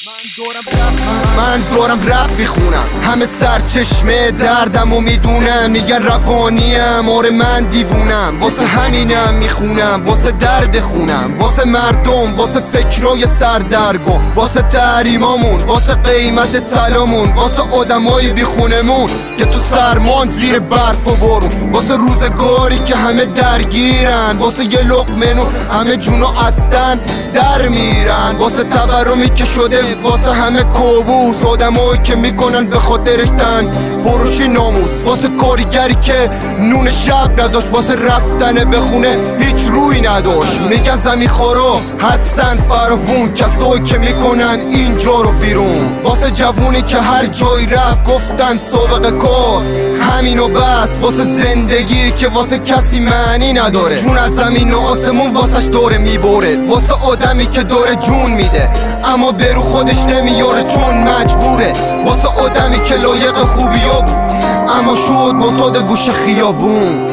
من دورم رپ میخونم، همه سرچشمه دردم و میدونم، میگن روانیم، آره من دیوونم، واسه همینم میخونم، واسه درد خونم، واسه مردم، واسه فکرای سردرگم، واسه تحریمامون، واسه قیمت طلامون، واسه آدمای بیخونمون که تو سرمان زیر برف و بارون، واسه روزگاری که همه درگیرن، واسه یه لقمه نون همه جونو هستن در میرن، واسه تورمی که شده واسه همه کابوس، آدمایی که میکنن به خاطرش تن فروشی ناموس، واسه کارگری که نون شب نداشت، واسه رفتن به خونه هیچ روی نداشت، میگن زمین خورا هستن فراوون کسایی که میکنن اینجا رو ویرون، واسه جوونی که هر جایی رفت گفتن سابقه کار همینو بس، واسه زندگی که واسه کسی معنی نداره، جون از زمین و آسمون واسش داره میبره، واسه آدمی که داره جون میده اما برو خودش نمیاره چون مجبوره، واسه آدمی که لایق خوبیا بود اما شد معتاد گوش خیابون.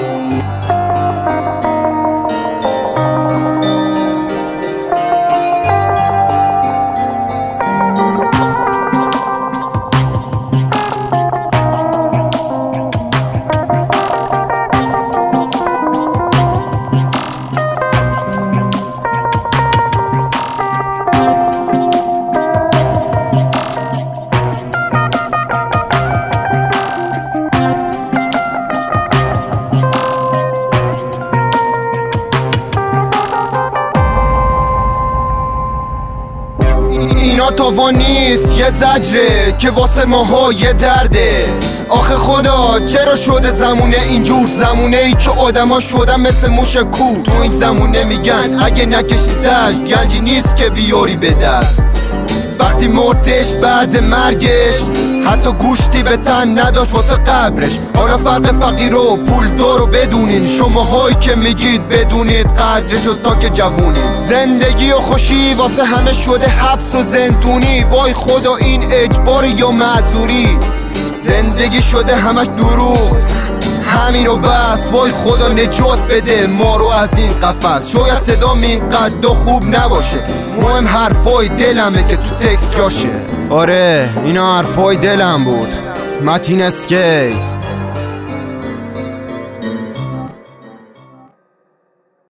اینا تاوان نیست یه زجره که واسه ماها یه درده، آخه خدا چرا شده زمونه اینجور، زمونه ای که آدما شدن مثل موش کو، تو این زمونه میگن اگه نکشی زج گنجی نیست که بیاری به دست، وقتی مردش بعد مرگش حتی گوشتی به تن نداشت واسه قبرش، حالا فرق فقیر و پولدار رو بدونین، شماهایی که میگید بدونید قدرشو تا که جوونین، زندگی و خوشی واسه همه شده حبس و زندونی، وای خدا این اجبار یا معذوری، زندگی شده همش دروغ همینو بس، وای خدا نجات بده ما رو از این قفس، شاید صدام اینقدر خوب نباشه، مهم حرفای دلمه که تو تکست جاشه، آره اینا حرفای دلم بود. متین اسکی